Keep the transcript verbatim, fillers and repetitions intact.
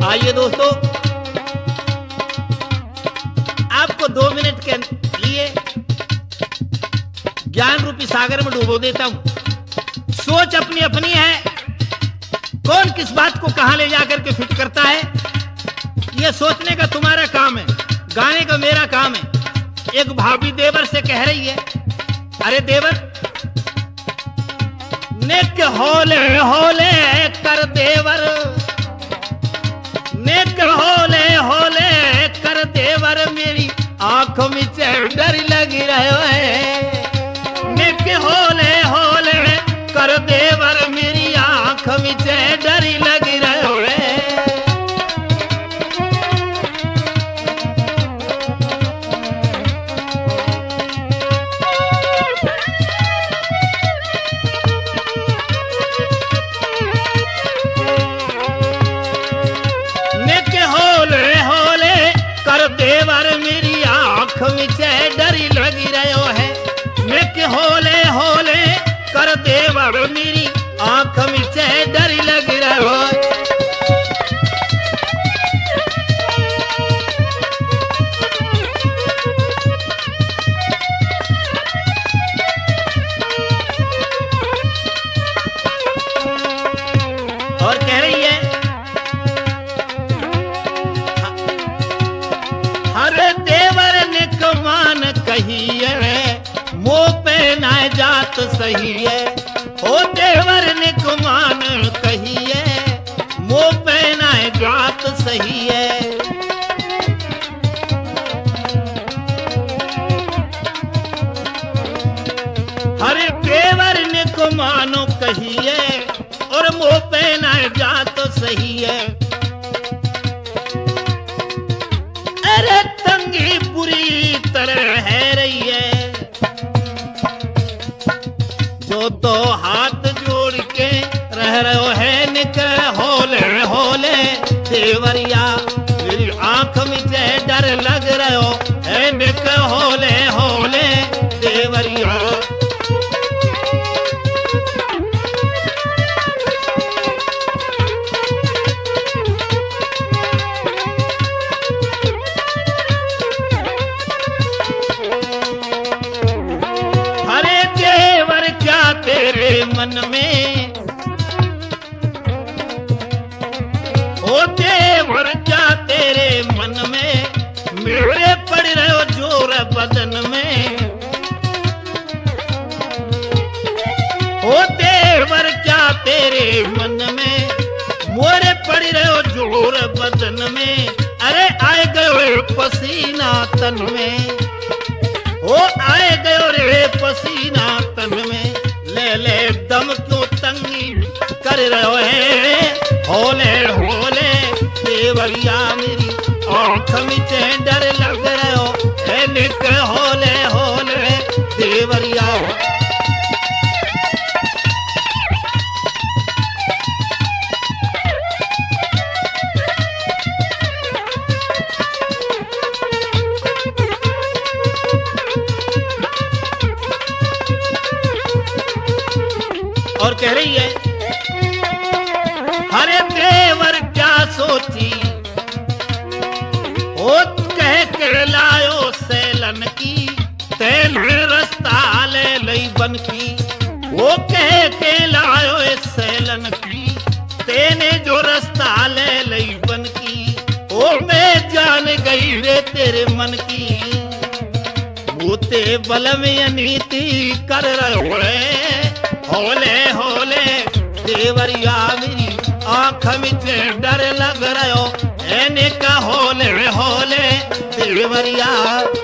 आइए दोस्तों, आपको दो मिनट के लिए ज्ञान रूपी सागर में डुबो देता हूं। सोच अपनी अपनी है, कौन किस बात को कहां ले जाकर के फिट करता है, यह सोचने का तुम्हारा काम है, गाने का मेरा काम है। एक भाभी देवर से कह रही है, अरे देवर, नेक होले होले कर देवर, नेक होले होले कर देवर, मेरी आंखों में डर लगी रहे है। नेक होले होले कर देवर, मेरी आंख में डर लगी रहे है। देवर मेरी आंख में डरी लगी रहो है। मैं के होले होले कर देवर, मेरी आंख में डरी लगी रहो है। और कह रही है, अरे देवर ने कमान कही है, मुंह पे ना जात सही है। ओ देवर ने कमान कही है, मुंह पे ना जात सही है। अरे देवर ने कमानो कही है, और मुंह पे ना जात सही है। अरे तंगी बुरी तरह है रही है, जो दो हाथ जोड़ के रह रहे है। निकल होले होले देवरिया, मेरी आंख में डर लग रहे है। निकल होले होले देवरिया, तेरे मन में ओ देवर, क्या तेरे मन में, मेरे पड़ रहे हो जोर बदन में। ओ देवर, क्या तेरे मन में, मोरे पड़ रहे हो जोर बदन में। अरे आए गए पसीना तन में, ओ आए गए रे पसीना तन में। ले ले दम क्यों तंगी कर रहे हैं। होले होले देवरिया, मेरी आंख में डर लग रहे हो है। निक होले होले देवरिया, और कह रही है, अरे देवर क्या सोची, ओ कह के लायो सैलन की, तेने रास्ता ले लई बन की। वो कह के लायो सैलन की, तेने जो रास्ता ले लई बन की। ओ मैं जान गई रे तेरे मन की, भूते बल में नीति कर रहे है। होले होले देवरिया, मेरी आंख में डर लग रहे हो। एने का होले होले देवरिया।